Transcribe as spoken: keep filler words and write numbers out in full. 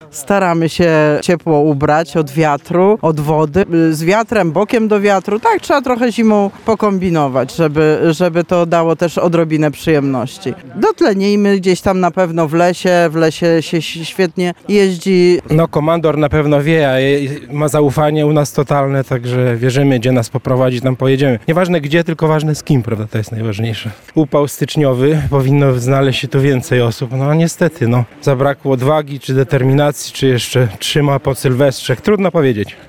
staramy się ciepło ubrać od wiatru, od wody, z wiatrem, bokiem do wiatru. Tak, trzeba trochę zimą pokombinować, żeby, żeby to dało też odrobinę przyjemności. Dotlenijmy gdzieś tam na pewno w lesie, w lesie się świetnie jeździ. No komandor na pewno wie, a ma zaufanie u nas totalne, także wierzymy, gdzie nas poprowadzi, tam pojedziemy. Nieważne gdzie, tylko ważne z kim, prawda, to jest najważniejsze. Upał styczniowy, powinno znaleźć się tu więcej osób, no niestety, no. Zabrakło odwagi, czy determinacji, czy jeszcze trzyma po Sylwestrze, trudno powiedzieć.